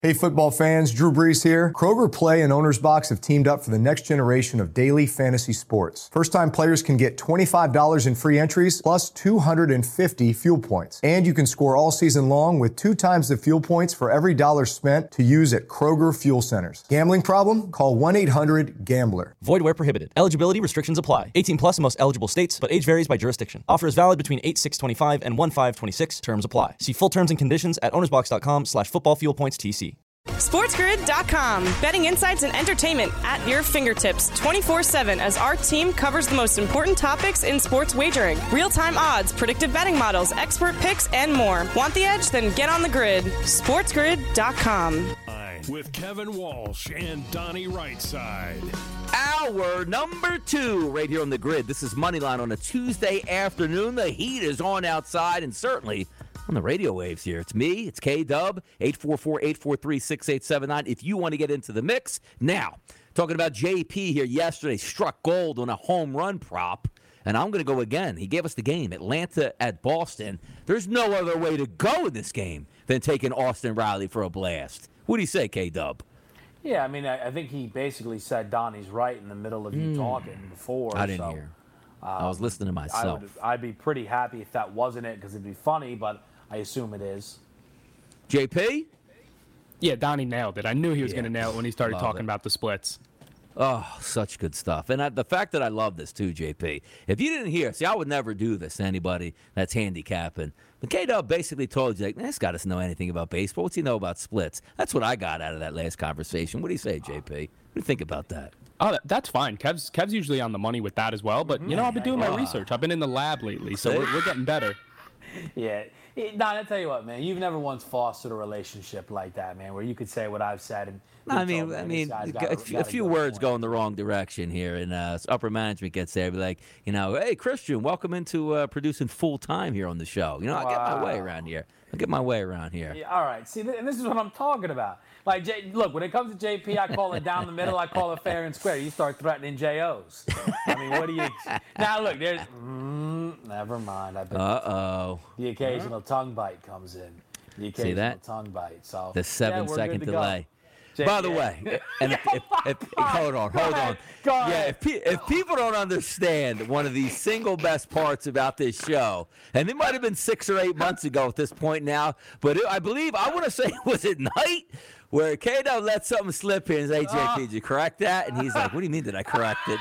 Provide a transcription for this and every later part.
Hey football fans, Drew Brees here. Kroger Play and Owner's Box have teamed up for the next generation of daily fantasy sports. First-time players can get $25 in free entries plus 250 fuel points. And you can score all season long with 2 times the fuel points for every dollar spent to use at Kroger Fuel Centers. Gambling problem? Call 1-800-GAMBLER. Void where prohibited. Eligibility restrictions apply. 18 plus in most eligible states, but age varies by jurisdiction. Offer is valid between 8/6/25 and 1/5/26. Terms apply. See full terms and conditions at ownersbox.com/footballfuelpointstc. SportsGrid.com. Betting insights and entertainment at your fingertips 24/7 as our team covers the most important topics in sports wagering. Real-time odds, predictive betting models, expert picks, and more. Want the edge? Then get on the grid. SportsGrid.com. With Kevin Walsh and Donnie Rightside. Hour number 2 right here on the grid. This is Moneyline on a Tuesday afternoon. The heat is on outside and certainly on the radio waves here. It's me. It's K-Dub, 844-843-6879. If you want to get into the mix. Now, talking about JP here yesterday, struck gold on a home run prop. And I'm going to go again. He gave us the game, Atlanta at Boston. There's no other way to go in this game than taking Austin Riley for a blast. What do you say, K-Dub? Yeah, I mean, I think he basically said Donnie's right in the middle of you talking before. I didn't hear. I was listening to myself. I'd be pretty happy if that wasn't it because it'd be funny, but I assume it is. JP? Yeah, Donnie nailed it. I knew he was going to nail it when he started talking about the splits. Oh, such good stuff. And the fact that I love this, too, JP. If you didn't hear, I would never do this to anybody that's handicapping. But K-Dub basically told you, like, this guy doesn't know anything about baseball. What's he know about splits? That's what I got out of that last conversation. What do you say, JP? What do you think about that? Oh, that's fine. Kev's usually on the money with that as well. But, I've been doing my research. I've been in the lab lately, so we're getting better. Yeah. Don, I tell you what, man, you've never once fostered a relationship like that, man, where you could say what I've said. And I mean, a few words go in the wrong direction here, and upper management gets there, be like, hey, Christian, welcome into producing full time here on the show. I get my way around here. Yeah, all right. See, and this is what I'm talking about. Like, look, when it comes to JP, I call it down the middle. I call it fair and square. You start threatening JOs. I mean, what do you? Now, look, there's. Never mind. The occasional tongue bite comes in. The occasional See that? Tongue bite. So the 7-second delay. Go. By the way, and if hold on. Yeah, if people don't understand one of the single best parts about this show, and it might have been 6 or 8 months ago at this point now, but I want to say, was it night? Where K-Dub let something slip here and say, hey, JP, did you correct that? And he's like, what do you mean did I correct it?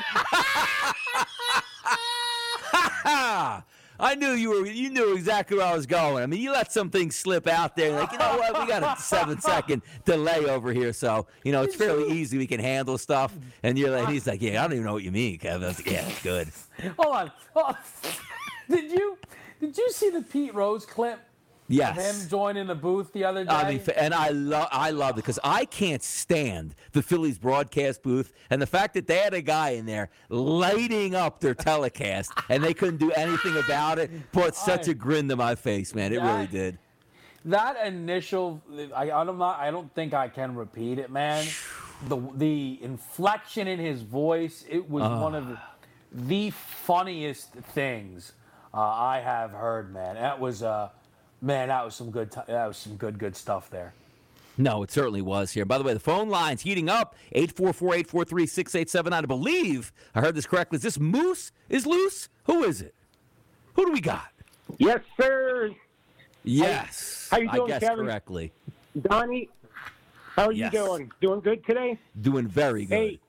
I knew you knew exactly where I was going. I mean, you let some things slip out there. Like, you know what? We got a 7-second delay over here. So, it's fairly easy. We can handle stuff. And he's like, yeah, I don't even know what you mean, Kevin. I was like, yeah, it's good. Hold on. Did you see the Pete Rose clip? Yes. Of him joining the booth the other day. I mean, and I love it because I can't stand the Phillies broadcast booth and the fact that they had a guy in there lighting up their telecast and they couldn't do anything about it. Brought such a grin to my face, man. It really did. That initial, I don't think I can repeat it, man. The inflection in his voice, it was one of the funniest things I have heard, man. That was some good. That was some good stuff there. No, it certainly was here. By the way, the phone line's heating up. 844-843-6879. I believe I heard this correctly. Is this Moose is loose? Who is it? Who do we got? Yes, sir. Yes. How you doing, I guessed Kevin? correctly. Donnie, how are you doing? Doing good today? Doing very good. Hey,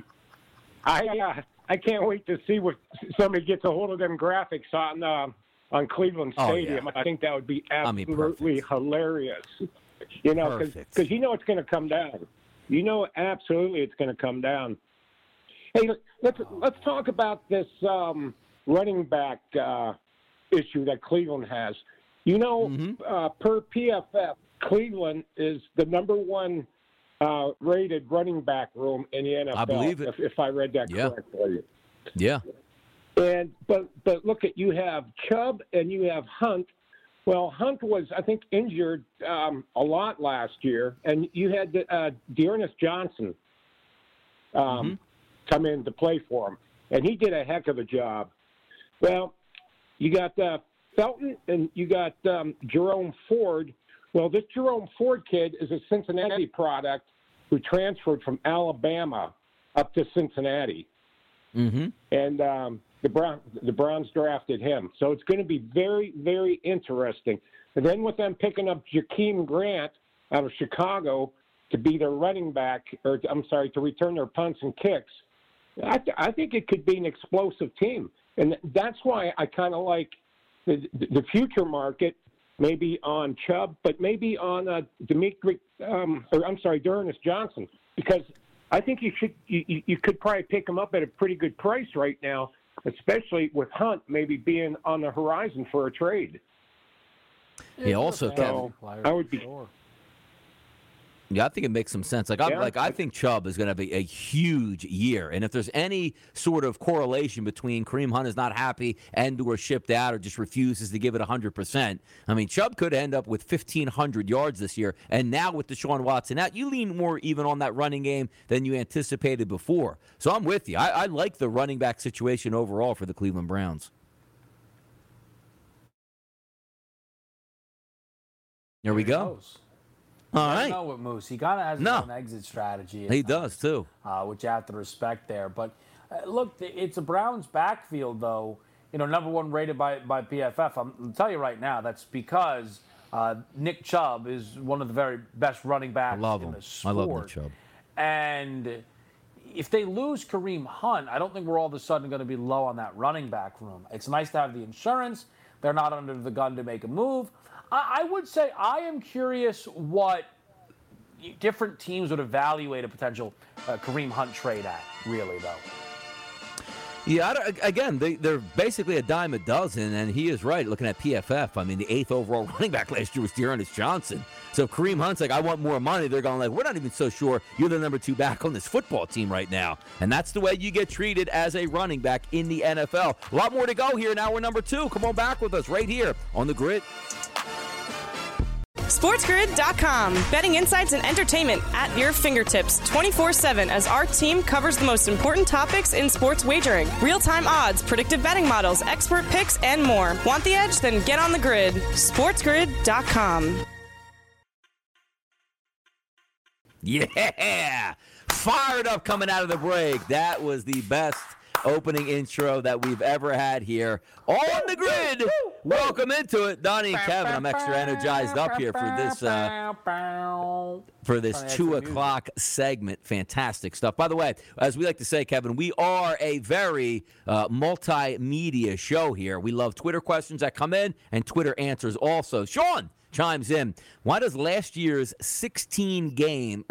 I can't wait to see what somebody gets a hold of them graphics on Cleveland Stadium. Yeah. I think that would be absolutely hilarious. Because it's going to come down. Absolutely it's going to come down. Hey, let's talk about this running back issue that Cleveland has. Per PFF, Cleveland is the number one rated running back room in the NFL. I believe it. If I read that correctly. Yeah. But look at, you have Chubb and you have Hunt. Well, Hunt was, I think, injured a lot last year, and you had Dearness Johnson come in to play for him, and he did a heck of a job. Well, you got Felton and you got Jerome Ford, Well, this Jerome Ford kid is a Cincinnati product who transferred from Alabama up to Cincinnati. Mm-hmm. And the Browns drafted him. So it's going to be very, very interesting. And then with them picking up Jakeem Grant out of Chicago to be their running back, to return their punts and kicks, I think it could be an explosive team. And that's why I kind of like the future market, maybe on Chubb, but maybe on D'Ernest Johnson, because I think you could probably pick him up at a pretty good price right now, especially with Hunt maybe being on the horizon for a trade. Yeah, also, Kevin, I would be. Yeah, I think it makes some sense. I think Chubb is going to have a huge year, and if there's any sort of correlation between Kareem Hunt is not happy and/or shipped out or just refuses to give it 100%, I mean, Chubb could end up with 1,500 yards this year. And now with Deshaun Watson out, you lean more even on that running game than you anticipated before. So I'm with you. I like the running back situation overall for the Cleveland Browns. There we go. All right. I know with Moose. He kind of has his own exit strategy. He does, too. Which you have to respect there. But, look, it's a Browns backfield, though, number one rated by PFF. I'll tell you right now, that's because Nick Chubb is one of the very best running backs in the sport. I love Nick Chubb. And if they lose Kareem Hunt, I don't think we're all of a sudden going to be low on that running back room. It's nice to have the insurance. They're not under the gun to make a move. I would say I am curious what different teams would evaluate a potential Kareem Hunt trade at, really, though. Yeah, again, they're basically a dime a dozen, and he is right. Looking at PFF, I mean, the 8th overall running back last year was D'Ernest Johnson. So if Kareem Hunt's like, I want more money, they're going like, we're not even so sure you're the number 2 back on this football team right now. And that's the way you get treated as a running back in the NFL. A lot more to go here in hour number 2. Come on back with us right here on The Grid. SportsGrid.com. Betting insights and entertainment at your fingertips 24/7 as our team covers the most important topics in sports wagering. Real-time odds, predictive betting models, expert picks, and more. Want the edge? Then get on the grid. SportsGrid.com. Yeah! Fired up coming out of the break. That was the best opening intro that we've ever had here on The Grid. Welcome into it, Donnie and Kevin. I'm extra energized up here for this 2 o'clock segment. Fantastic stuff. By the way, as we like to say, Kevin, we are a very multimedia show here. We love Twitter questions that come in and Twitter answers also. Sean chimes in. Why does last year's 16 games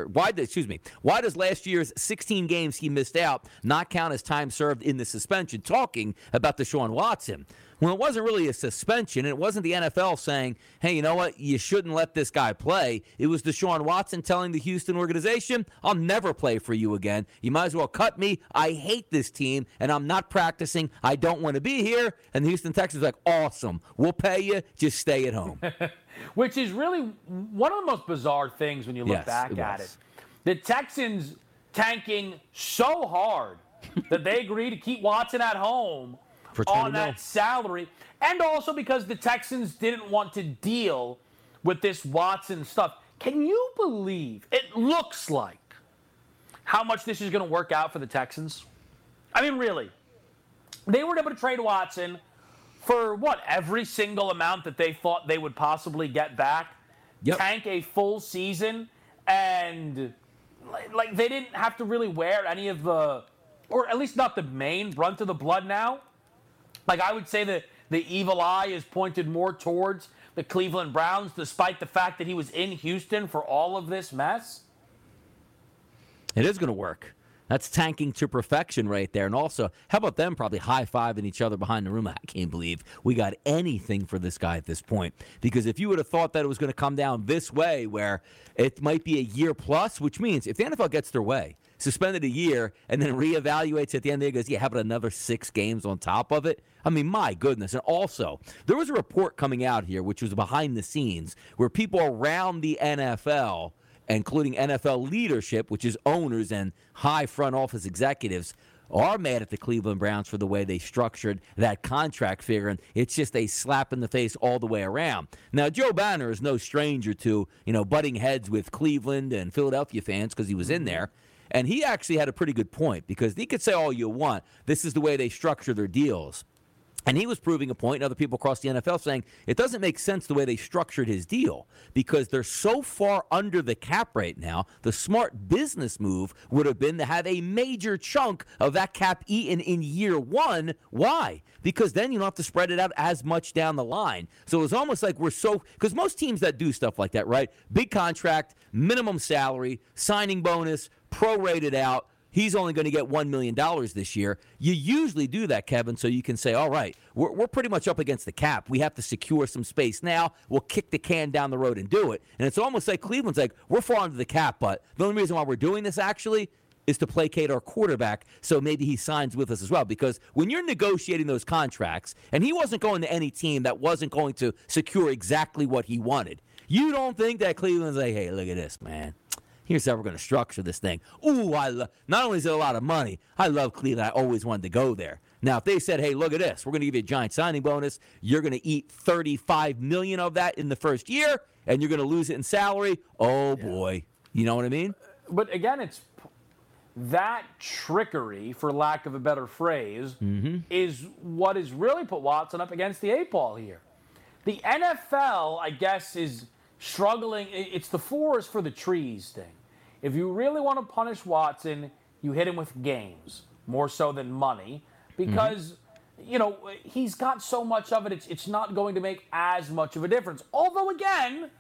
he missed out not count as time served in the suspension? Talking about Deshaun Watson. Well, it wasn't really a suspension. It wasn't the NFL saying, hey, you know what? You shouldn't let this guy play. It was Deshaun Watson telling the Houston organization, I'll never play for you again. You might as well cut me. I hate this team, and I'm not practicing. I don't want to be here. And the Houston Texans are like, awesome. We'll pay you. Just stay at home. Which is really one of the most bizarre things when you look back at it. The Texans tanking so hard that they agreed to keep Watson at home on that salary, and also because the Texans didn't want to deal with this Watson stuff. Can you believe it looks like how much this is going to work out for the Texans? I mean, really. They were able to trade Watson for every single amount that they thought they would possibly get back, tank a full season, and like they didn't have to really wear any of the, or at least not the main brunt of the blood now. Like, I would say that the evil eye is pointed more towards the Cleveland Browns, despite the fact that he was in Houston for all of this mess. It is going to work. That's tanking to perfection right there. And also, how about them probably high-fiving each other behind the room? I can't believe we got anything for this guy at this point. Because if you would have thought that it was going to come down this way, where it might be a year plus, which means if the NFL gets their way, suspended a year, and then reevaluates at the end of the day, goes, how about another 6 games on top of it? I mean, my goodness. And also, there was a report coming out here, which was behind the scenes, where people around the NFL, including NFL leadership, which is owners and high front office executives, are mad at the Cleveland Browns for the way they structured that contract figure, and it's just a slap in the face all the way around. Now, Joe Banner is no stranger to, butting heads with Cleveland and Philadelphia fans because he was in there, and he actually had a pretty good point because he could say all you want. This is the way they structure their deals. And he was proving a point, and other people across the NFL saying it doesn't make sense the way they structured his deal because they're so far under the cap right now. The smart business move would have been to have a major chunk of that cap eaten in year one. Why? Because then you don't have to spread it out as much down the line. So it was almost like because most teams that do stuff like that, right? Big contract, minimum salary, signing bonus, prorated out. He's only going to get $1 million this year. You usually do that, Kevin, so you can say, all right, we're pretty much up against the cap. We have to secure some space now. We'll kick the can down the road and do it. And it's almost like Cleveland's like, we're far under the cap, but the only reason why we're doing this actually is to placate our quarterback so maybe he signs with us as well. Because when you're negotiating those contracts, and he wasn't going to any team that wasn't going to secure exactly what he wanted, you don't think that Cleveland's like, hey, look at this, man. Here's how we're going to structure this thing. Ooh, not only is it a lot of money, I love Cleveland. I always wanted to go there. Now, if they said, hey, look at this. We're going to give you a giant signing bonus. You're going to eat $35 million of that in the first year, and you're going to lose it in salary. Oh, boy. You know what I mean? But, again, it's that trickery, for lack of a better phrase, is what has really put Watson up against the 8-ball here. The NFL, I guess, is struggling. It's the forest for the trees thing. If you really want to punish Watson, you hit him with games more so than money because, he's got so much of it, it's not going to make as much of a difference. Although, again,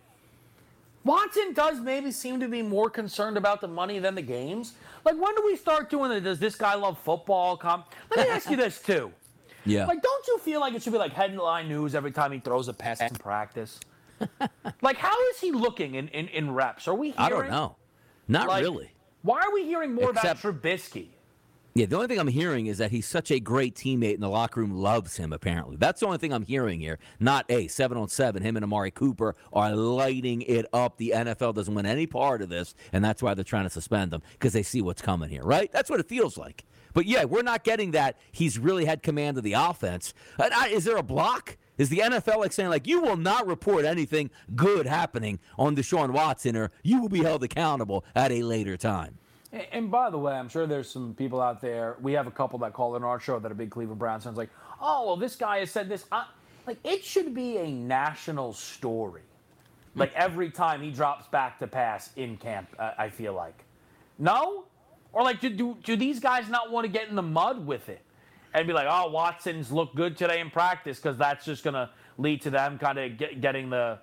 Watson does maybe seem to be more concerned about the money than the games. Like, when do we start doing it? Does this guy love football? Let me ask you this, too. Yeah. Like, don't you feel like it should be like headline news every time he throws a pass in practice? Like, how is he looking in reps? Are we hearing? I don't know. Not really. Why are we hearing more about Trubisky? Yeah, the only thing I'm hearing is that he's such a great teammate and the locker room loves him, apparently. That's the only thing I'm hearing here. Not 7-on-7. Him and Amari Cooper are lighting it up. The NFL doesn't want any part of this, and that's why they're trying to suspend him, because they see what's coming here, right? That's what it feels like. But, yeah, we're not getting that he's really had command of the offense. Is there a block? Is the NFL saying, you will not report anything good happening on Deshaun Watson, or you will be held accountable at a later time? And by the way, I'm sure there's some people out there. We have a couple that call in our show that are big Cleveland Browns fans. Like, oh, well, this guy has said this. It should be a national story. Like, every time he drops back to pass in camp, I feel like. No? Or, do these guys not want to get in the mud with it? And be like, oh, Watson's looked good today in practice because that's just going to lead to them kind of getting the,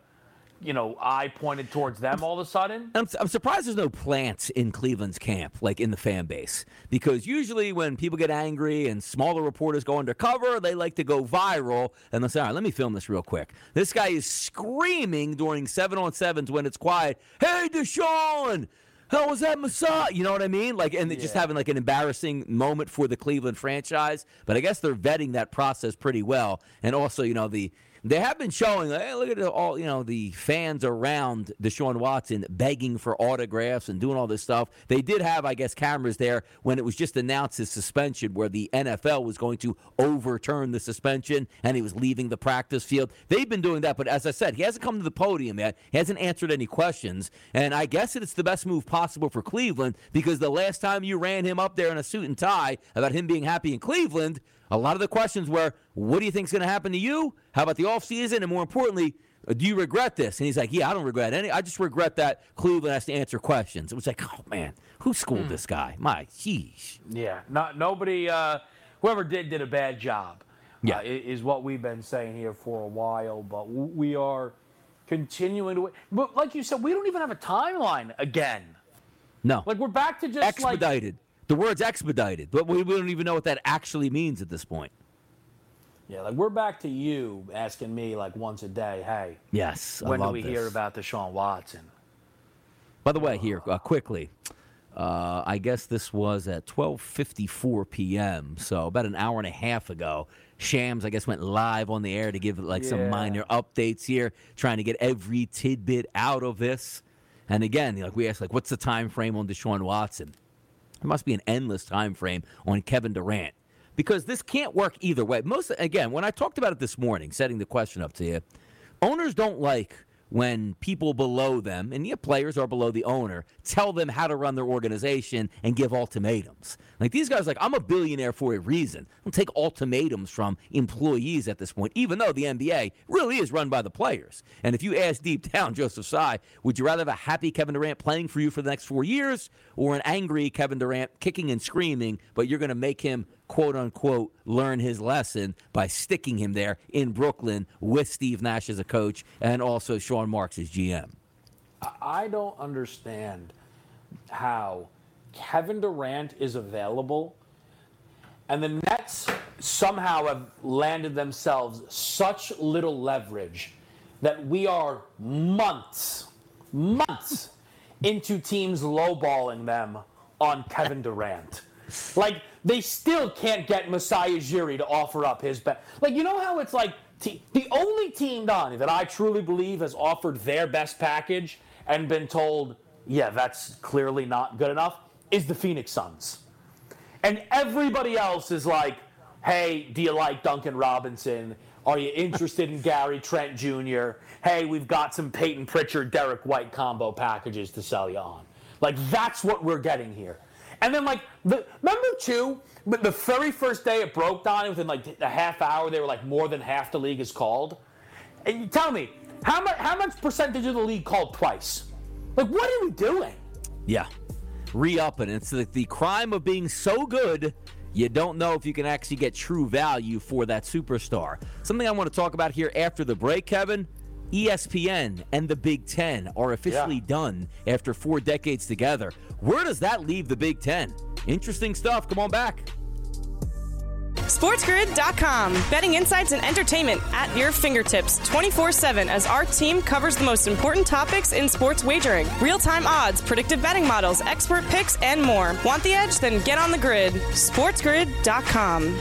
eye pointed towards them all of a sudden. I'm surprised there's no plants in Cleveland's camp, in the fan base. Because usually when people get angry and smaller reporters go undercover, they like to go viral. And they'll say, all right, let me film this real quick. This guy is screaming during 7-on-7s when it's quiet. Hey, Deshaun! How was that massage? You know what I mean? And just having an embarrassing moment for the Cleveland franchise. But I guess they're vetting that process pretty well. And also, they have been showing, hey, look at all, the fans around Deshaun Watson begging for autographs and doing all this stuff. They did have, I guess, cameras there when it was just announced his suspension where the NFL was going to overturn the suspension and he was leaving the practice field. They've been doing that, but as I said, he hasn't come to the podium yet. He hasn't answered any questions, and I guess it's the best move possible for Cleveland because the last time you ran him up there in a suit and tie about him being happy in Cleveland, a lot of the questions were, what do you think is going to happen to you? How about the offseason? And more importantly, do you regret this? And he's like, yeah, I don't regret any. I just regret that Cleveland has to answer questions. It was like, oh, man, who schooled this guy? My, sheesh. Yeah, nobody, whoever did a bad job, is what we've been saying here for a while. But we are continuing to, but like you said, we don't even have a timeline again. No. We're back to just expedited. The word's expedited, but we don't even know what that actually means at this point. Yeah, we're back to you asking me once a day, hey. Yes, when do we hear about Deshaun Watson? By the way, here, quickly, I guess this was at 12:54 p.m., so about an hour and a half ago. Shams, I guess, went live on the air to give some minor updates here, trying to get every tidbit out of this. And again, we asked, what's the time frame on Deshaun Watson? There must be an endless time frame on Kevin Durant because this can't work either way. Again, when I talked about it this morning, setting the question up to you, owners don't like when people below them, and players are below the owner, tell them how to run their organization and give ultimatums. Like these guys, I'm a billionaire for a reason. I don't take ultimatums from employees at this point, even though the NBA really is run by the players. And if you ask deep down, Joseph Tsai, would you rather have a happy Kevin Durant playing for you for the next 4 years or an angry Kevin Durant kicking and screaming, but you're going to make him quote-unquote, learn his lesson by sticking him there in Brooklyn with Steve Nash as a coach and also Sean Marks as GM? I don't understand how Kevin Durant is available and the Nets somehow have landed themselves such little leverage that we are months into teams lowballing them on Kevin Durant. They still can't get Masai Ujiri to offer up his best. You know how it's the only team, Donnie, that I truly believe has offered their best package and been told, yeah, that's clearly not good enough, is the Phoenix Suns. And everybody else is like, hey, do you like Duncan Robinson? Are you interested in Gary Trent Jr.? Hey, we've got some Peyton Pritchard, Derek White combo packages to sell you on. That's what we're getting here. And then, remember, too, the very first day it broke, Donnie, within, a half hour, they were, more than half the league is called. And you tell me, how much percentage of the league called twice? What are we doing? Yeah. Re-upping. It's the crime of being so good, you don't know if you can actually get true value for that superstar. Something I want to talk about here after the break, Kevin. ESPN and the Big Ten are officially done after 4 decades together. Where does that leave the Big Ten? Interesting stuff. Come on back. SportsGrid.com. Betting insights and entertainment at your fingertips 24/7 as our team covers the most important topics in sports wagering. Real-time odds, predictive betting models, expert picks, and more. Want the edge? Then get on the grid. SportsGrid.com.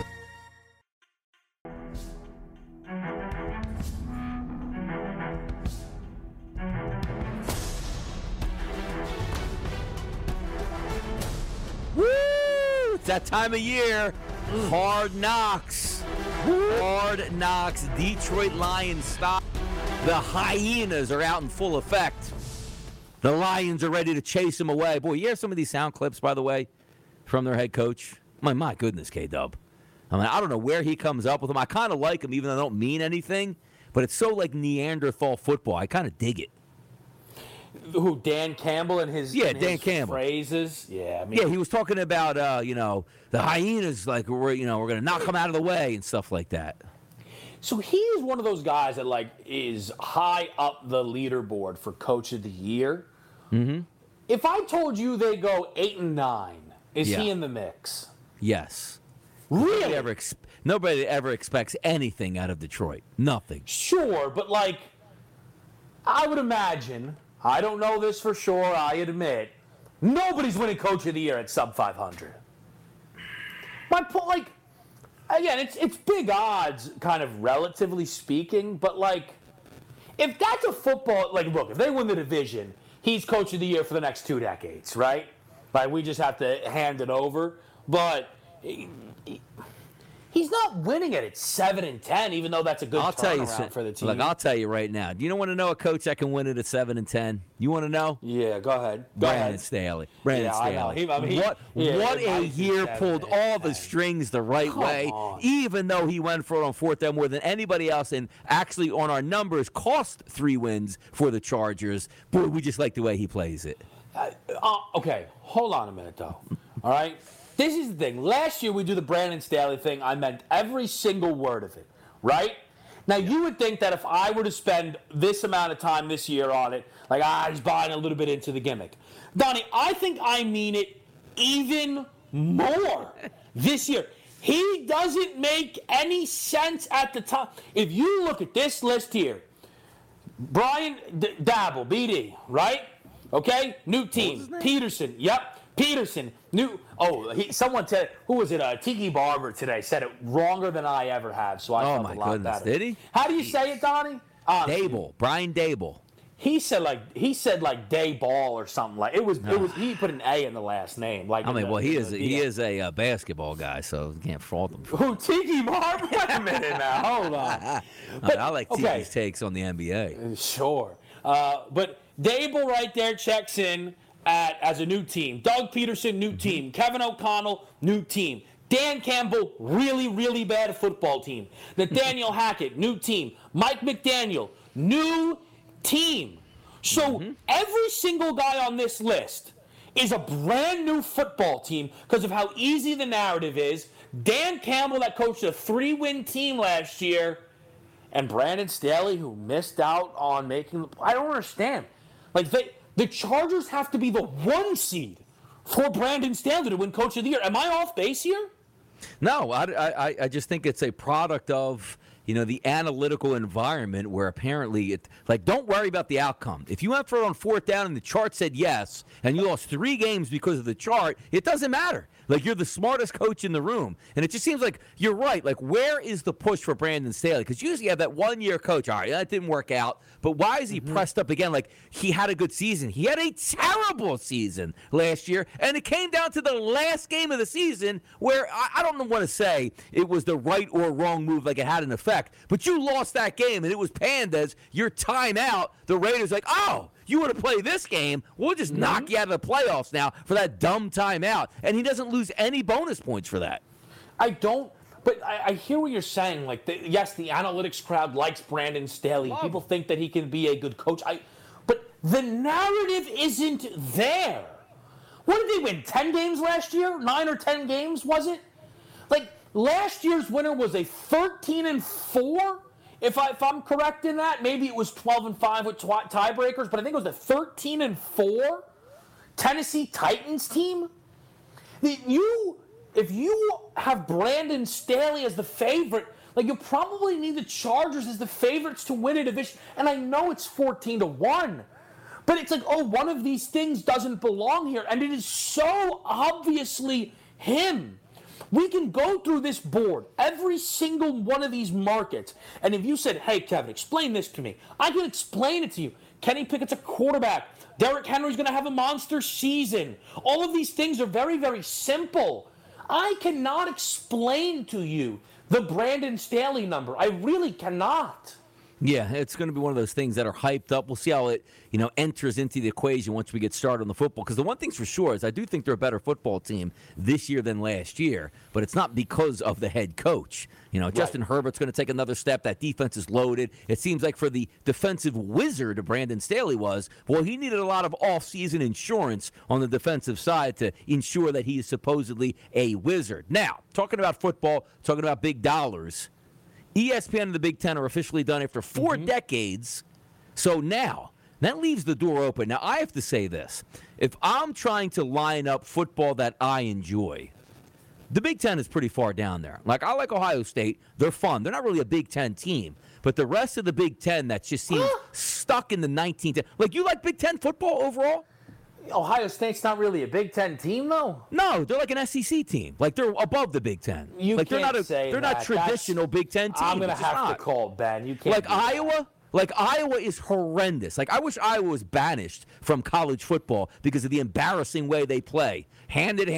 That time of year, Hard Knocks. Hard Knocks. Detroit Lions stop. The Hyenas are out in full effect. The Lions are ready to chase them away. Boy, you hear some of these sound clips, by the way, from their head coach? My goodness, K-Dub. I don't know where he comes up with them. I kind of like him, even though I don't mean anything. But it's so like Neanderthal football. I kind of dig it. Who, Dan Campbell and his Dan Campbell phrases? Yeah, he was talking about the Hyenas, we're going to knock them out of the way and stuff like that. So he is one of those guys that is high up the leaderboard for Coach of the Year. Mm-hmm. If I told you they go 8-9, is he in the mix? Yes. Really? Nobody ever expects anything out of Detroit. Nothing. Sure, but I would imagine. I don't know this for sure, I admit. Nobody's winning Coach of the Year at sub 500. My point, again, it's big odds, kind of relatively speaking, but if that's a football, look, if they win the division, he's Coach of the Year for the next 2 decades, right? We just have to hand it over. But he's not winning it at 7-10, even though that's a good turnaround for the team. Look, I'll tell you right now. Do you want to know a coach that can win it at 7-10? You want to know? Yeah, go ahead. Brandon Staley. Staley. What a year pulled all the strings the right way, even though he went for it on 4th down more than anybody else, and actually on our numbers cost 3 wins for the Chargers. Boy, we just like the way he plays it. Okay, hold on a minute, though. All right? This is the thing. Last year we do the Brandon Staley thing. I meant every single word of it, right? Now, you would think that if I were to spend this amount of time this year on it, he's buying a little bit into the gimmick. Donnie, I think I mean it even more this year. He doesn't make any sense at the top. If you look at this list here, Brian Dabble, BD, right? Okay? New team. Peterson, yep. Peterson, someone said, who was it? Tiki Barber today said it wronger than I ever have. So I felt a lot better. Did he? How do you say it, Donnie? Dable, Brian Dable. He said like Day Ball or something like it was. He put an A in the last name. Like he is a basketball guy, so you can't fault him. Who, Tiki Martin? Wait a minute now, hold on. But, I like Tiki's takes on the NBA. Sure, but Dable right there checks in as a new team. Doug Peterson, new team. Kevin O'Connell, new team. Dan Campbell, really, really bad football team. Nathaniel Hackett, new team. Mike McDaniel, new team. So every single guy on this list is a brand new football team because of how easy the narrative is. Dan Campbell, that coached a 3-win team last year, and Brandon Staley, who missed out on making. I don't understand. Like the Chargers have to be the 1 seed for Brandon Staley to win Coach of the Year. Am I off base here? No, I just think it's a product of the analytical environment where apparently don't worry about the outcome. If you went for it on 4th down and the chart said yes, and you lost 3 games because of the chart, it doesn't matter. Like, you're the smartest coach in the room. And it just seems like you're right. Like, where is the push for Brandon Staley? Because usually you have that 1-year coach. All right, that didn't work out. But why is he pressed up again? Like, he had a good season. He had a terrible season last year. And it came down to the last game of the season where I don't want to say it was the right or wrong move, like it had an effect. But you lost that game, and it was Pandas. Your timeout, the Raiders like, oh, you want to play this game? We'll just knock you out of the playoffs now for that dumb timeout. And he doesn't lose any bonus points for that. I don't. But I hear what you're saying. Like, yes, the analytics crowd likes Brandon Staley. People think that he can be a good coach. But the narrative isn't there. What did they win? 10 games last year? 9 or 10 games, was it? Like, last year's winner was a 13-4. If I'm correct in that, maybe it was 12-5 with tiebreakers, but I think it was a 13-4 Tennessee Titans team. If you have Brandon Staley as the favorite, like, you probably need the Chargers as the favorites to win a division. And I know it's 14-1, but it's like, oh, one of these things doesn't belong here, and it is so obviously him. We can go through this board, every single one of these markets, and if you said, hey, Kevin, explain this to me, I can explain it to you. Kenny Pickett's a quarterback. Derrick Henry's going to have a monster season. All of these things are very, very simple. I cannot explain to you the Brandon Staley number. I really cannot. Yeah, it's going to be one of those things that are hyped up. We'll see how it, enters into the equation once we get started on the football. Because the one thing's for sure is I do think they're a better football team this year than last year. But it's not because of the head coach. Justin Herbert's going to take another step. That defense is loaded. It seems like for the defensive wizard Brandon Staley he needed a lot of off-season insurance on the defensive side to ensure that he is supposedly a wizard. Now, talking about football, talking about big dollars, ESPN and the Big Ten are officially done after 4 decades. So now, that leaves the door open. Now, I have to say this. If I'm trying to line up football that I enjoy, the Big Ten is pretty far down there. Like, I like Ohio State. They're fun. They're not really a Big Ten team. But the rest of the Big Ten that just seems stuck in the 19th. Like, you like Big Ten football overall? Ohio State's not really a Big Ten team, though? No, they're like an SEC team. Like, they're above the Big Ten. They're not traditional Big Ten team. I'm going to have to call Ben. You can't. Like Iowa? Like, Iowa is horrendous. Like, I wish Iowa was banished from college football because of the embarrassing way they play. Handed.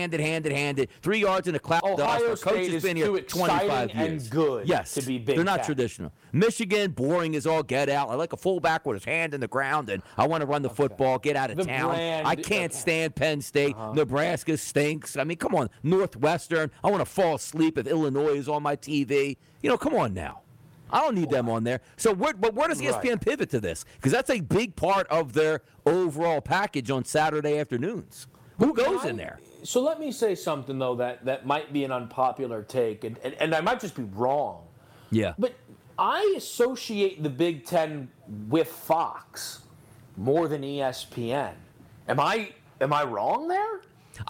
3 yards in a cloud. Ohio State has been here 25 years. And good. Yes, to be Big they're not Ten. Traditional. Michigan, boring as all get out. I like a fullback with his hand in the ground, and I want to run the football, get out of town. I can't stand Penn State. Nebraska stinks. I mean, come on. Northwestern. I want to fall asleep if Illinois is on my TV. Come on now. I don't need them on there. So, where does ESPN pivot to this? Because that's a big part of their overall package on Saturday afternoons. Who goes in there? So let me say something, though, that might be an unpopular take, and I might just be wrong. Yeah. But I associate the Big Ten with Fox more than ESPN. Am I wrong there?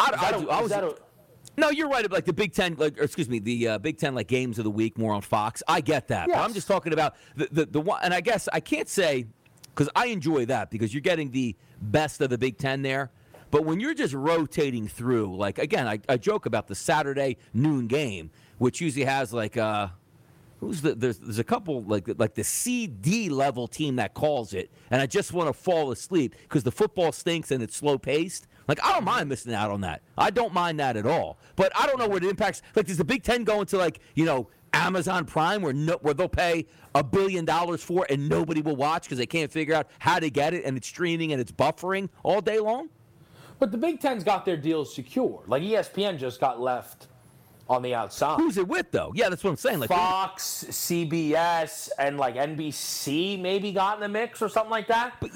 No, you're right. Like the Big Ten, the Big Ten like games of the week more on Fox. I get that, but I'm just talking about the one. And I guess I can't say because I enjoy that because you're getting the best of the Big Ten there. But when you're just rotating through, like again, I joke about the Saturday noon game, which usually has like There's a couple like the CD level team that calls it, and I just want to fall asleep because the football stinks and it's slow paced. Like, I don't mind missing out on that. I don't mind that at all. But I don't know what it impacts. Like, does the Big Ten go into, like, Amazon Prime where they'll pay $1 billion for it and nobody will watch because they can't figure out how to get it, and it's streaming and it's buffering all day long? But the Big Ten's got their deals secure. Like, ESPN just got left on the outside. Who's it with, though? Yeah, that's what I'm saying. Like Fox, CBS, and, like, NBC maybe got in the mix or something like that. But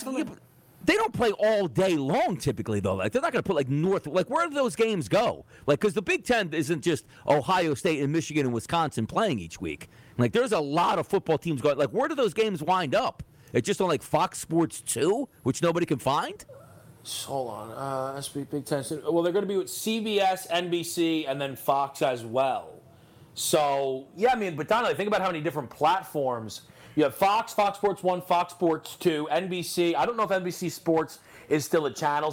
they don't play all day long typically, though. Like, they're not going to put, like, where do those games go? Like, because the Big Ten isn't just Ohio State and Michigan and Wisconsin playing each week. Like, there's a lot of football teams going. Like, where do those games wind up? It's just on, like, Fox Sports 2, which nobody can find? Hold on. Big Ten. Well, they're going to be with CBS, NBC, and then Fox as well. So, yeah, I mean, but Donnelly, think about how many different platforms. You have Fox, Fox Sports 1, Fox Sports 2, NBC. I don't know if NBC Sports is still a channel.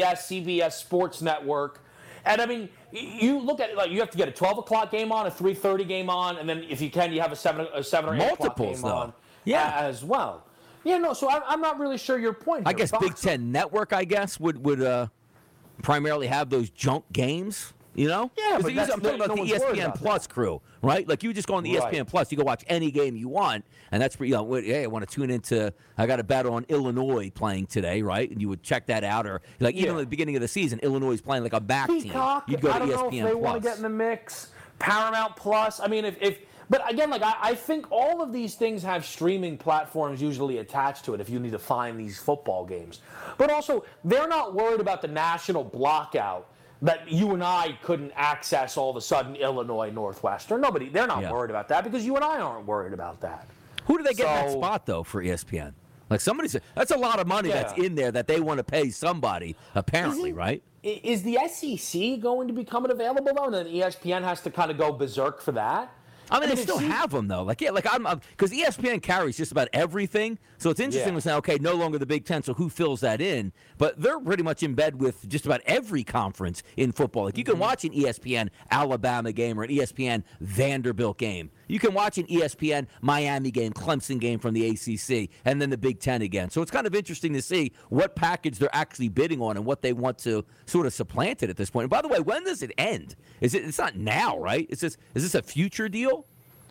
CBS Sports Network. And, I mean, you look at it like you have to get a 12 o'clock game on, a 3:30 game on, and then if you can, you have a 7 or 8 o'clock game on as well. Yeah, no, so I'm not really sure your point here. I guess Big Ten Network, would primarily have those junk games. Yeah, but I'm talking about the ESPN Plus crew, right? Like, you just go on the ESPN Plus, you go watch any game you want, and that's hey, I want to tune into. I got a bet on Illinois playing today, right? And you would check that out, or even at the beginning of the season, Illinois is playing like a back Peacock, team. You'd go to I don't ESPN know if they want to get in the mix. Paramount Plus. I mean, but again, like I think all of these things have streaming platforms usually attached to it if you need to find these football games. But also, they're not worried about the national blockout that you and I couldn't access all of a sudden Illinois Northwestern. They're not worried about that because you and I aren't worried about that. Who do they get in that spot, though, for ESPN? Like, that's a lot of money that's in there that they want to pay somebody, apparently, right? Is the SEC going to become available, though, and then ESPN has to kind of go berserk for that? I mean, they still have them, though. Because ESPN carries just about everything. So it's interesting to say, okay, no longer the Big Ten, so who fills that in? But they're pretty much in bed with just about every conference in football. Like, you can watch an ESPN Alabama game or an ESPN Vanderbilt game. You can watch an ESPN Miami game, Clemson game from the ACC, and then the Big Ten again. So it's kind of interesting to see what package they're actually bidding on and what they want to sort of supplant it at this point. And by the way, when does it end? It's not now, right? Is this a future deal?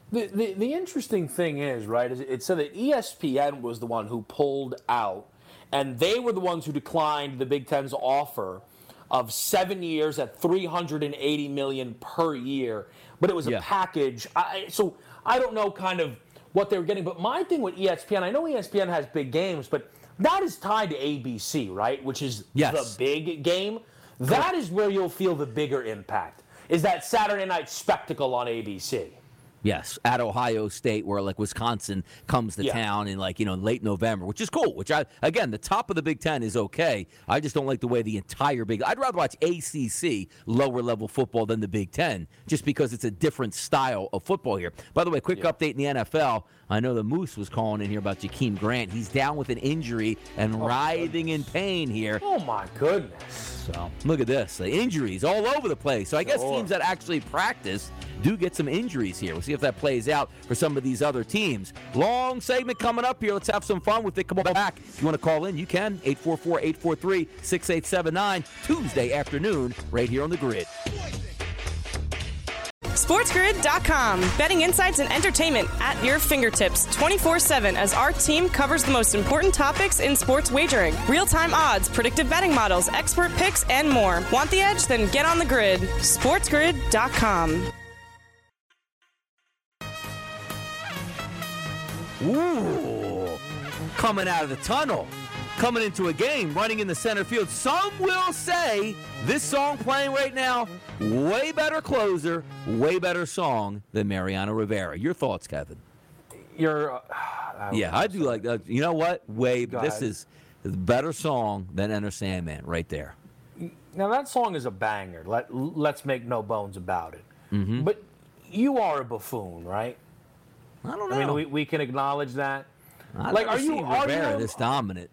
The interesting thing is, right, is it said that ESPN was the one who pulled out, and they were the ones who declined the Big Ten's offer of 7 years at $380 million per year. But it was a package. So I don't know kind of what they were getting. But my thing with ESPN, I know ESPN has big games, but that is tied to ABC, right, which is the big game. That is where you'll feel the bigger impact, is that Saturday night spectacle on ABC. Yes, at Ohio State, where like Wisconsin comes to town in late November, which is cool. Which again, the top of the Big Ten is okay. I just don't like the way the entire I'd rather watch ACC lower level football than the Big Ten, just because it's a different style of football here. By the way, quick update in the NFL. I know the Moose was calling in here about Jakeem Grant. He's down with an injury and writhing in pain here. Oh my goodness! So look at this, the injuries all over the place. So I guess teams that actually practice do get some injuries here. We'll see if that plays out for some of these other teams. Long segment coming up here. Let's have some fun with it. Come on back. If you want to call in, you can. 844-843-6879. Tuesday afternoon right here on The Grid. SportsGrid.com. Betting insights and entertainment at your fingertips 24/7 as our team covers the most important topics in sports wagering. Real-time odds, predictive betting models, expert picks, and more. Want the edge? Then get on the grid. SportsGrid.com. Ooh, coming out of the tunnel, coming into a game, running in the center field. Some will say this song playing right now, way better closer, way better song than Mariano Rivera. Your thoughts, Kevin? I do like that. You know what? This is a better song than Enter Sandman right there. Now, that song is a banger. Let's make no bones about it. Mm-hmm. But you are a buffoon, right? I don't know. I mean, we can acknowledge that. Are you Rivera this dominant?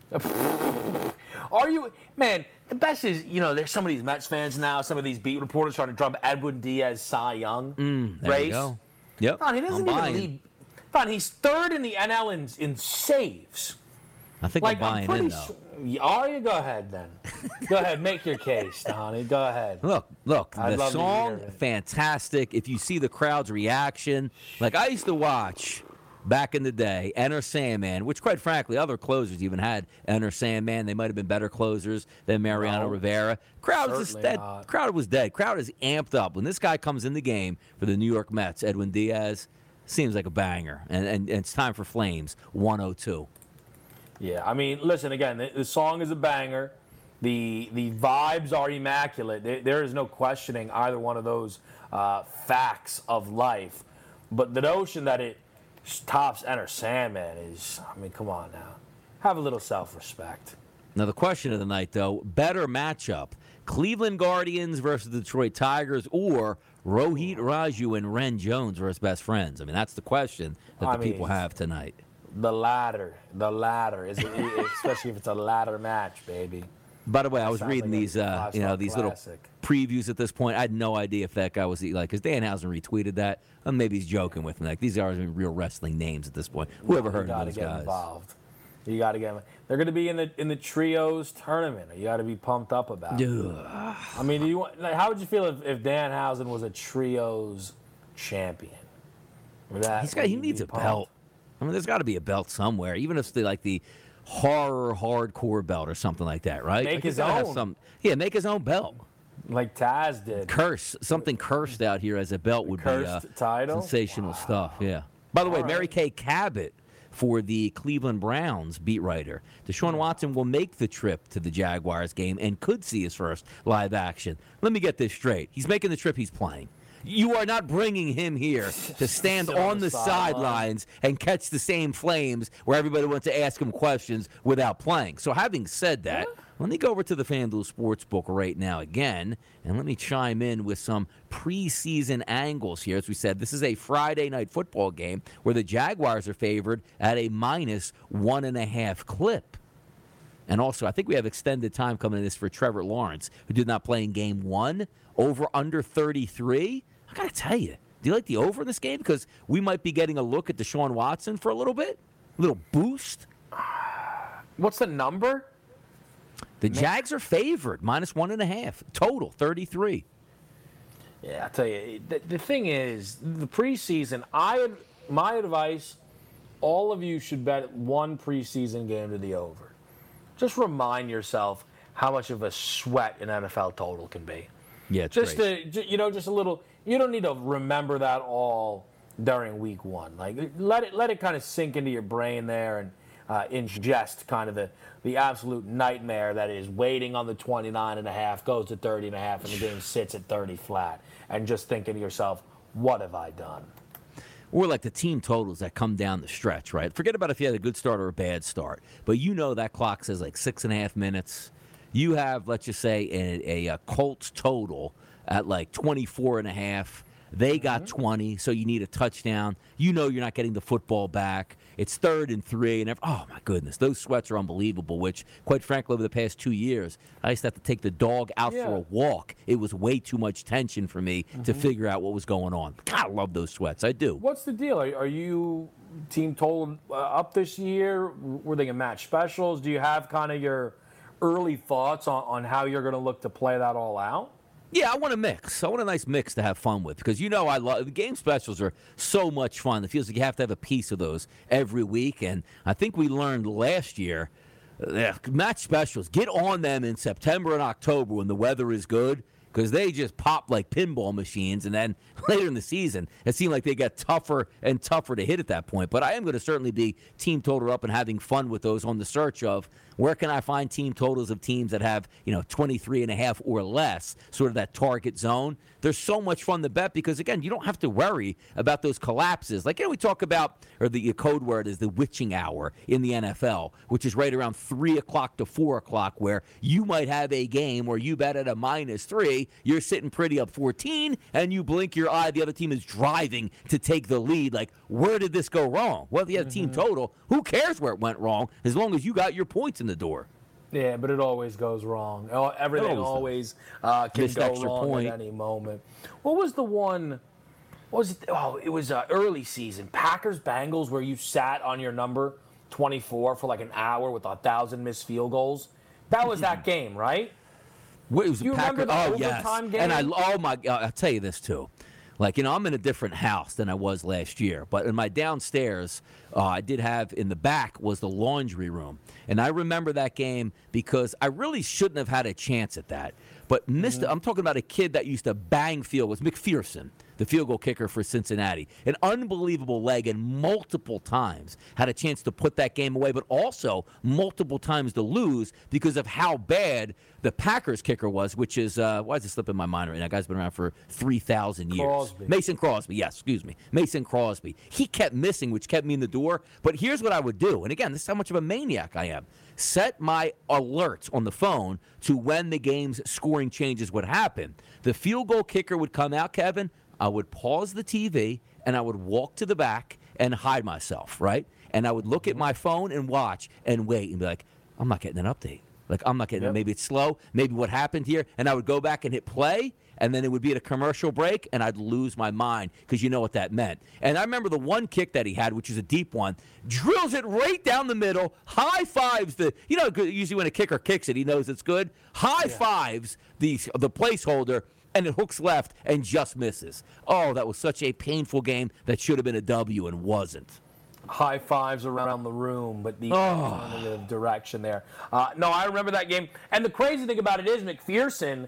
Are you, man? The best is, there's some of these Mets fans now, some of these beat reporters trying to drum Edwin Diaz Cy Young there race. You go. Yep. Don, he doesn't even lead. Don, he's third in the NL in saves. I think I'm buying in, though. Oh, you go ahead, then. Go ahead, make your case, Donnie. Go ahead. Look, the song, fantastic. If you see the crowd's reaction, like I used to watch back in the day, Enter Sandman, which quite frankly, other closers even had Enter Sandman. They might have been better closers than Mariano Rivera. Crowd was dead. Crowd was dead. Crowd is amped up. When this guy comes in the game for the New York Mets, Edwin Diaz, seems like a banger. And it's time for Flames, 102. Yeah, I mean, listen, again, the song is a banger. The vibes are immaculate. There is no questioning either one of those facts of life. But the notion that it tops Enter Sandman is, I mean, come on now. Have a little self-respect. Now, the question of the night, though, better matchup, Cleveland Guardians versus the Detroit Tigers or Rohit Raju and Ren Jones versus best friends? I mean, that's the question that the people have tonight. The latter, especially if it's a ladder match, baby. By the way, I was reading these, these little previews at this point. I had no idea if that guy was because Danhausen retweeted that. Maybe he's joking with me. Like these are real wrestling names at this point. Whoever heard of those guys? Involved. You got to get involved. They're going to be in the trios tournament. You got to be pumped up about it. I mean, how would you feel if Danhausen was a trios champion? He needs a belt. I mean, there's got to be a belt somewhere, even if it's the horror hardcore belt or something like that, right? Make his own. Make his own belt. Like Taz did. Something cursed out here as a belt would be title? Sensational stuff, yeah. By the way, Mary Kay Cabot for the Cleveland Browns beat writer. Deshaun Watson will make the trip to the Jaguars game and could see his first live action. Let me get this straight. He's making the trip, he's playing. You are not bringing him here to stand on the sidelines and catch the same flames where everybody wants to ask him questions without playing. So having said that, let me go over to the FanDuel Sportsbook right now again, and let me chime in with some preseason angles here. As we said, this is a Friday night football game where the Jaguars are favored at a -1.5 clip. And also, I think we have extended time coming in this for Trevor Lawrence, who did not play in game 1, over under 33. I got to tell you, do you like the over in this game? Because we might be getting a look at Deshaun Watson for a little bit. A little boost. What's the number? The Jags are favored, -1.5. Total, 33. Yeah, I'll tell you, the thing is, the preseason, my advice, all of you should bet one preseason game to the over. Just remind yourself how much of a sweat an NFL total can be. Yeah, it's just great. Just a little. You don't need to remember that all during week 1. Like let it kind of sink into your brain there and ingest kind of the absolute nightmare that is waiting on the 29.5, goes to 30.5, and the game sits at 30 flat, and just thinking to yourself, what have I done? Or like the team totals that come down the stretch, right? Forget about if you had a good start or a bad start. But you know that clock says like 6.5 minutes. You have, let's just say, a Colts total at like 24.5. They got 20, so you need a touchdown. You know you're not getting the football back. It's 3rd and 3. Oh, my goodness. Those sweats are unbelievable, which, quite frankly, over the past 2 years, I used to have to take the dog out for a walk. It was way too much tension for me to figure out what was going on. God, I love those sweats. I do. What's the deal? Are you team total up this year? Were they going to match specials? Do you have kind of your early thoughts on how you're going to look to play that all out? Yeah, I want a mix. I want a nice mix to have fun with because I love the game specials are so much fun. It feels like you have to have a piece of those every week. And I think we learned last year, match specials, get on them in September and October when the weather is good because they just pop like pinball machines. And then later in the season, it seemed like they got tougher and tougher to hit at that point. But I am going to certainly be team total up and having fun with those on the search of where can I find team totals of teams that have, 23.5 or less, sort of that target zone. There's so much fun to bet because, again, you don't have to worry about those collapses. Like, we talk about, or the code word is the witching hour in the NFL, which is right around 3 o'clock to 4 o'clock, where you might have a game where you bet at a -3, you're sitting pretty up 14, and you blink your eye, the other team is driving to take the lead. Like, where did this go wrong? Well, if you have a team total, who cares where it went wrong as long as you got your points in the door. Yeah, but it always goes wrong. Everything always can go wrong at any moment. What was the one what was it? Oh, it was early season. Packers-Bengals, where you sat on your number 24 for like an hour with 1,000 missed field goals. That was that game, right? Wait, it was you remember the overtime game? And I'll tell you this too. Like, I'm in a different house than I was last year. But in my downstairs, I did have in the back was the laundry room. And I remember that game because I really shouldn't have had a chance at that. But I'm talking about a kid that used to bang field goals, McPherson, the field goal kicker for Cincinnati. An unbelievable leg, and multiple times had a chance to put that game away, but also multiple times to lose because of how bad the Packers kicker was, which is, why is it slipping my mind right now? That guy's been around for 3,000 years. Crosby. Mason Crosby, yes, excuse me. Mason Crosby. He kept missing, which kept me in the door. But here's what I would do. And again, this is how much of a maniac I am. Set my alerts on the phone to when the game's scoring changes would happen. The field goal kicker would come out, Kevin. I would pause the TV, and I would walk to the back and hide myself, right? And I would look at my phone and watch and wait and be like, I'm not getting an update. Like, I'm not getting it. Maybe it's slow. Maybe what happened here. And I would go back and hit play, and then it would be at a commercial break, and I'd lose my mind because you know what that meant. And I remember the one kick that he had, which is a deep one, drills it right down the middle, high fives usually when a kicker kicks it, he knows it's good. High fives the placeholder, and it hooks left and just misses. Oh, that was such a painful game that should have been a W and wasn't. High fives around the room, but the alternative direction there. No, I remember that game. And the crazy thing about it is McPherson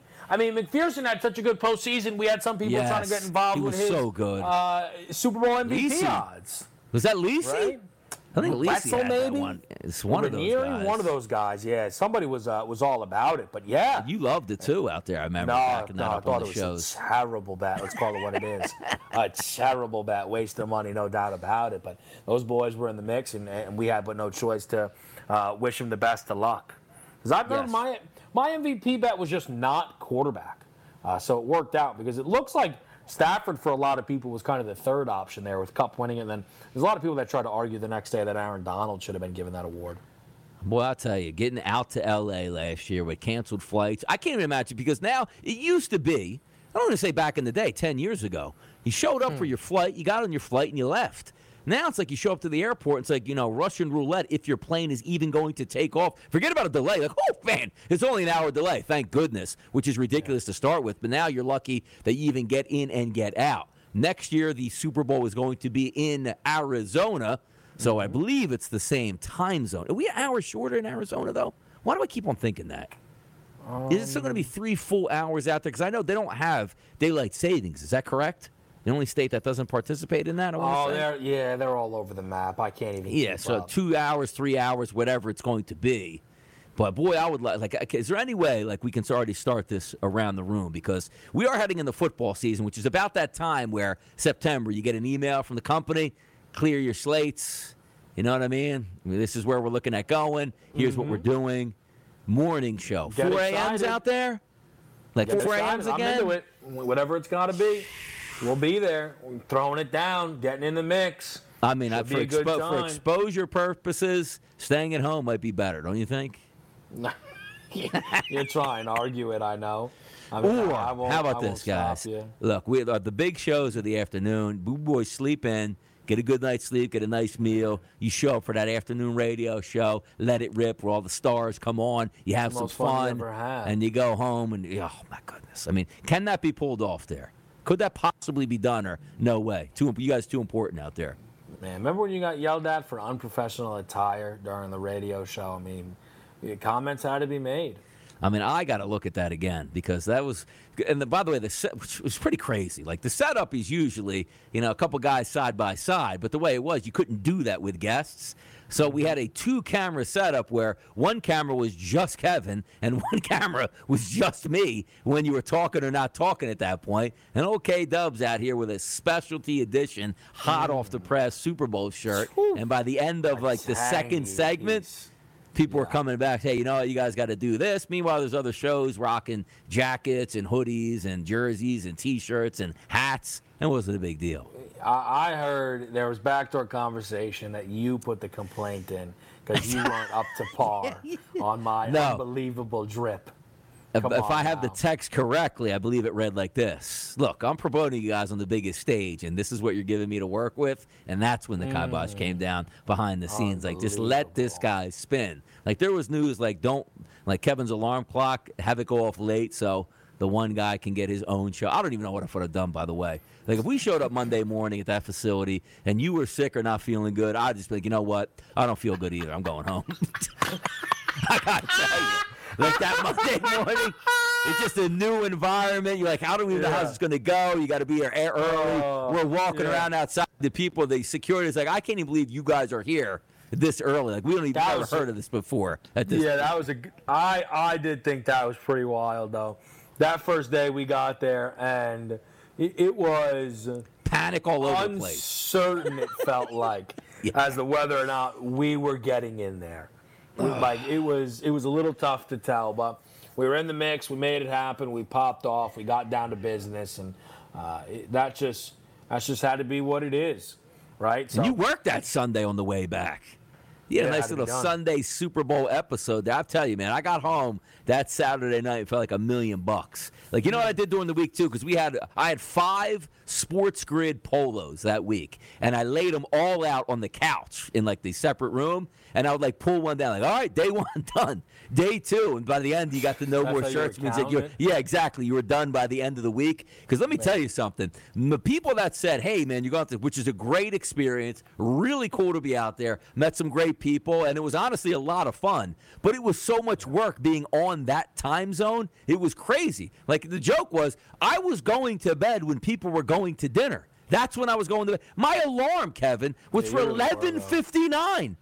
had such a good postseason. We had some people trying to get involved with his so good. Super Bowl MVP odds. Was that Lisi? Right? I think Lisi Wetzel, had that maybe? one. It's one of those guys. One of those guys, yeah. Somebody was all about it, but yeah. You loved it too out there, I remember backing that up on the shows. A terrible bet. Let's call it what it is. A terrible bet. Waste of money, no doubt about it. But those boys were in the mix, and we had but no choice to wish them the best of luck. Because I remember my MVP bet was just not quarterback. So it worked out because it looks like Stafford, for a lot of people, was kind of the third option there with Kupp winning it. And then there's a lot of people that try to argue the next day that Aaron Donald should have been given that award. Boy, I'll tell you, getting out to L.A. last year with canceled flights, I can't even imagine because now it used to be, I don't want to say back in the day, 10 years ago, you showed up for your flight, you got on your flight, and you left. Now it's like you show up to the airport, it's like, Russian roulette if your plane is even going to take off. Forget about a delay. Like, oh, man, it's only an hour delay, thank goodness, which is ridiculous to start with. But now you're lucky that you even get in and get out. Next year, the Super Bowl is going to be in Arizona, so I believe it's the same time zone. Are we an hour shorter in Arizona, though? Why do I keep on thinking that? Is it still going to be 3 full hours out there? Because I know they don't have daylight savings. Is that correct? The only state that doesn't participate in that? They're all over the map. I can't even keep so up. 2 hours, 3 hours, whatever it's going to be. But, boy, I would like, is there any way, we can already start this around the room? Because we are heading into football season, which is about that time where September, you get an email from the company, clear your slates. You know what I mean? This is where we're looking at going. Here's what we're doing. Morning show. 4 a.m.s out there? 4 a.m.s again? I'm into it. Whatever it's got to be. We'll be there. We're throwing it down, getting in the mix. I mean, for exposure purposes, staying at home might be better, don't you think? You're trying to argue it, I know. How about this, guys? Look, the big shows of the afternoon. Boo Boys sleep in, get a good night's sleep, get a nice meal. You show up for that afternoon radio show, let it rip where all the stars come on. You have some fun, and you go home, and oh, my goodness. I mean, can that be pulled off there? Could that possibly be done, or no way? You guys too important out there. Man, remember when you got yelled at for unprofessional attire during the radio show? I mean, comments had to be made. I mean, I got to look at that again because that was – and by the way, which was pretty crazy. Like, the setup is usually, a couple guys side by side, but the way it was, you couldn't do that with guests. So we had a 2-camera setup where one camera was just Kevin and one camera was just me when you were talking or not talking at that point. And OK Dub's out here with a specialty edition, hot off the press Super Bowl shirt. And by the end of the second segment, people were coming back, hey, you know what, you guys got to do this. Meanwhile, there's other shows rocking jackets and hoodies and jerseys and T-shirts and hats. It wasn't a big deal. I heard there was backdoor conversation that you put the complaint in because you weren't up to par on my unbelievable drip. If I have the text correctly, I believe it read like this. Look, I'm promoting you guys on the biggest stage, and this is what you're giving me to work with. And that's when the kibosh came down behind the scenes. Like, just let this guy spin. Like, there was news like, don't, like Kevin's alarm clock, have it go off late so the one guy can get his own show. I don't even know what I would have done, by the way. Like, if we showed up Monday morning at that facility and you were sick or not feeling good, I'd just be like, you know what? I don't feel good either. I'm going home. I got to tell you. Like that Monday morning, it's just a new environment. You're like, how do we know how this is going to go? You got to be here early. We're walking around outside. The people, the security is like, I can't even believe you guys are here this early. Like, we don't even ever heard of this before. At this point. That was I did think that was pretty wild, though. That first day we got there, and it was panic all over the place. Uncertain, it felt like, as to whether or not we were getting in there. Like, it was a little tough to tell, but we were in the mix. We made it happen. We popped off. We got down to business, and that's just had to be what it is, right? So, and you worked that Sunday on the way back. Yeah, a nice little Sunday Super Bowl episode. I'll tell you, man, I got home that Saturday night. It felt like $1 million. Like, you know what I did during the week, too? Because I had 5 Sports Grid polos that week, and I laid them all out on the couch in, like, the separate room, and I would, like, pull one down. Like, all right, day 1 done. Day 2, and by the end, you got the no more shirts. Means that exactly. You were done by the end of the week. Because let me tell you something. The people that said, hey, man, you're going to, which is a great experience, really cool to be out there, met some great people, and it was honestly a lot of fun. But it was so much work being on that time zone. It was crazy. Like, the joke was, I was going to bed when people were going to dinner. That's when I was going to bed. My alarm, Kevin, was for 11:59.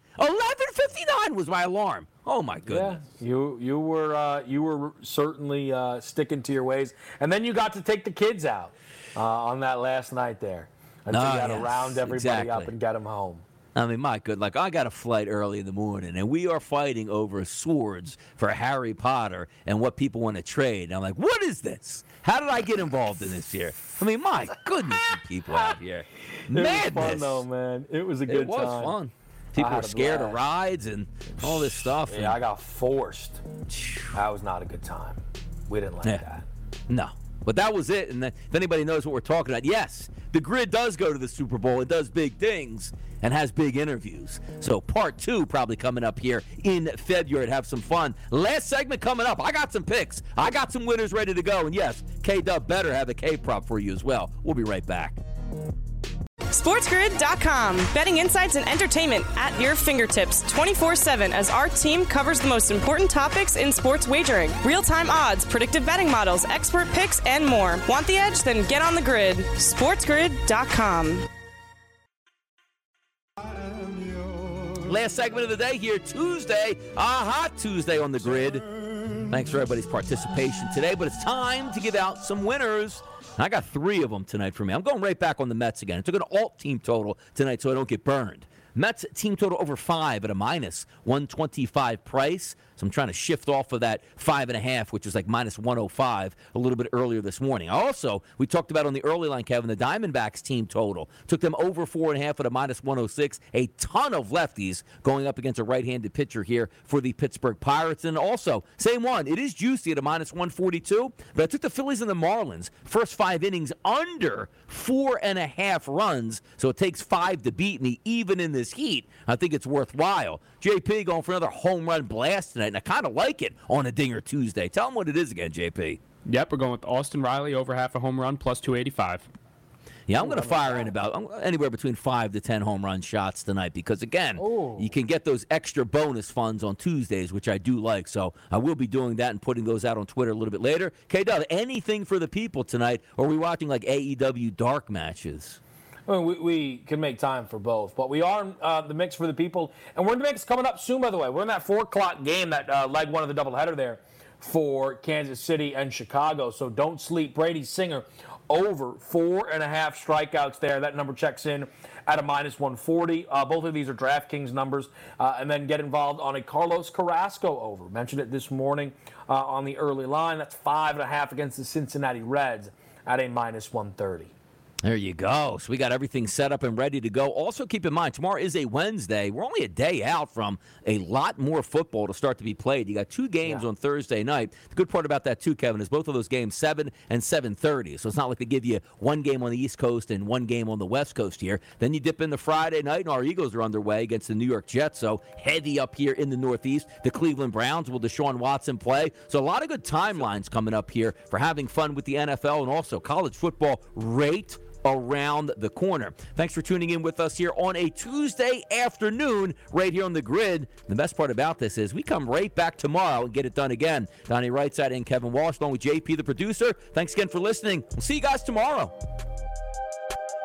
11:59 was my alarm. Oh my goodness! Yeah, you were certainly sticking to your ways, and then you got to take the kids out on that last night there until you had to round everybody up and get them home. I mean, my good, like, I got a flight early in the morning, and we are fighting over swords for Harry Potter and what people want to trade. And I'm like, what is this? How did I get involved in this here? I mean, my goodness, you people out here. Madness. It was fun, though, man. It was a good time. It was fun. People were scared of rides and all this stuff. Yeah, I got forced. That was not a good time. We didn't like that. No. But that was it. And if anybody knows what we're talking about, yes, the Grid does go to the Super Bowl. It does big things and has big interviews. So part 2 probably coming up here in February to have some fun. Last segment coming up. I got some picks. I got some winners ready to go. And yes, K-Dub better have a K-prop for you as well. We'll be right back. SportsGrid.com. Betting insights and entertainment at your fingertips 24/7 as our team covers the most important topics in sports wagering. Real-time odds, predictive betting models, expert picks, and more. Want the edge? Then get on the grid. SportsGrid.com. Last segment of the day here, Tuesday, a hot Tuesday on the Grid. Thanks for everybody's participation today, but it's time to give out some winners. I got 3 of them tonight for me. I'm going right back on the Mets again. I took an alt team total tonight so I don't get burned. Mets team total over 5 at a minus 125 price. So I'm trying to shift off of that 5.5, which is like minus 105 a little bit earlier this morning. Also, we talked about on the early line, Kevin, the Diamondbacks team total. Took them over 4.5 at a minus 106. A ton of lefties going up against a right-handed pitcher here for the Pittsburgh Pirates. And also, same one. It is juicy at a minus 142, but I took the Phillies and the Marlins. First 5 innings under 4.5 runs, so it takes 5 to beat me even in this heat. I think it's worthwhile. JP going for another home run blast tonight, and I kind of like it on a Dinger Tuesday. Tell them what it is again, JP. Yep, we're going with Austin Riley over half a home run plus 285. Yeah, I'm going to fire in about anywhere between 5 to 10 home run shots tonight because, again, you can get those extra bonus funds on Tuesdays, which I do like. So I will be doing that and putting those out on Twitter a little bit later. K-Dub, anything for the people tonight, or are we watching like AEW dark matches? I mean, we can make time for both, but we are in the mix for the people. And we're in the mix coming up soon, by the way. We're in that 4 o'clock game, that leg one of the doubleheader there for Kansas City and Chicago. So don't sleep. Brady Singer over 4.5 strikeouts there. That number checks in at a minus 140. Both of these are DraftKings numbers. And then get involved on a Carlos Carrasco over. Mentioned it this morning on the early line. That's 5.5 against the Cincinnati Reds at a minus 130. There you go. So we got everything set up and ready to go. Also, keep in mind, tomorrow is a Wednesday. We're only a day out from a lot more football to start to be played. You got 2 games on Thursday night. The good part about that, too, Kevin, is both of those games 7 and 7:30. So it's not like they give you 1 game on the East Coast and 1 game on the West Coast here. Then you dip into Friday night, and our Eagles are underway against the New York Jets. So heavy up here in the Northeast. The Cleveland Browns, will Deshaun Watson play? So a lot of good timelines coming up here for having fun with the NFL and also college football right around the corner. Thanks for tuning in with us here on a Tuesday afternoon right here on The Grid. The best part about this is we come right back tomorrow and get it done again. Donnie Rightside and Kevin Walsh along with JP, the producer. Thanks again for listening. We'll see you guys tomorrow.